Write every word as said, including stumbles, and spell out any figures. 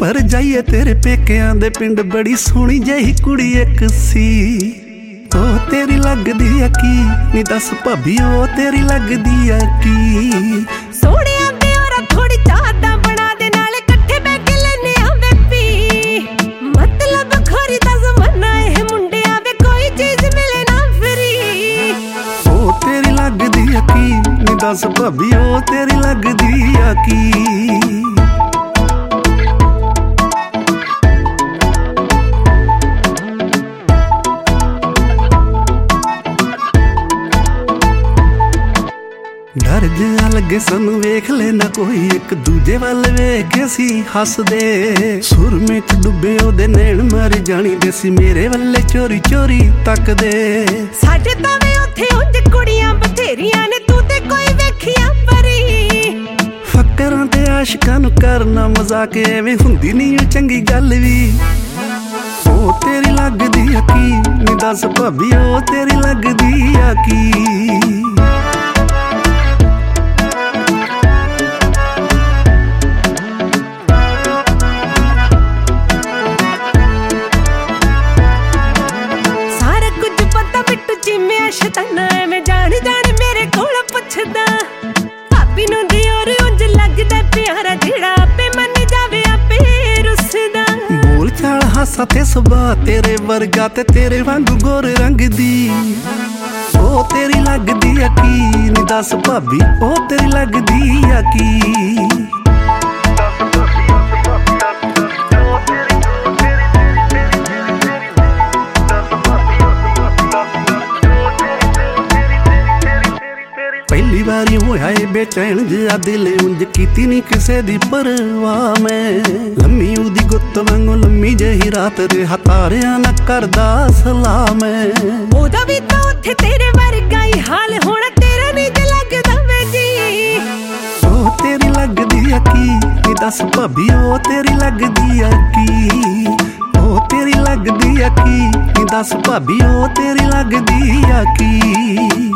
पर जाइए तेरे पेकियां दे पिंड बड़ी सोहनी जही कुड़ी एक सी। ओ तेरी लगदी आ की नी दस भाभी ओ तेरी लगदी आ की। सोहणिया ते और थोड़ी चाहता बना दे नाले इकट्ठे बैठ के लेने आवे पी। मतलब खोरी दा ज़माना है मुंडिया वे कोई चीज मिले ना फ्री। ओ तेरी लगदी आ की नी दस भाभी ओ तेरी लगदी आ की। डर जिहा लगे सानू वेख लेना कोई एक दूजे वाल वेख के सी हसदे। सुरमे च डुबे ओदे नैन मर जानी दे सी मेरे वल्ले चोरी चोरी तकदे। साडे तां वे उत्थे उंज कुड़ियां बथेरियां ने तू ते कोई वेखिया परी। फकरां ते आशिकां नू करना मजाक एवें हुंदी नहीं चंगी गल वी। ओ तेरी लगदी आ की नी दस भाभी ओ तेरी लगदी आ की। शताना मैं जान जान मेरे कोल पुछदा भाभी नूं दी और उंज लगदा प्यारा जेड़ा आपे मन जावे आपे रुसदा। बोल चाल हासा ते सुभा तेरे वर्गा ते तेरे वांगू गोरे रंग दी। ओ तेरी लगदी आ की नी दस भाभी ओ तेरी लगदी आ की। पहली बारी होया ए बेचैन जिहा दिल उंज कीती नी किसे दी परवाह मैं। लम्मी उदी गुत्त वांगू लम्मी जही रात रिहा तारियां ना करदा सलाह मैं। ओदा वी तां उत्थे तेरे वर्गा ही हाल होना तेरा नी जे लगदा वे जी। ओ तेरी लगदी आ की नी दस भाभी ओ तेरी लगदी आ की। ओ तेरी लगदी आ की नी दस भाभी ओ तेरी लगदी आ की।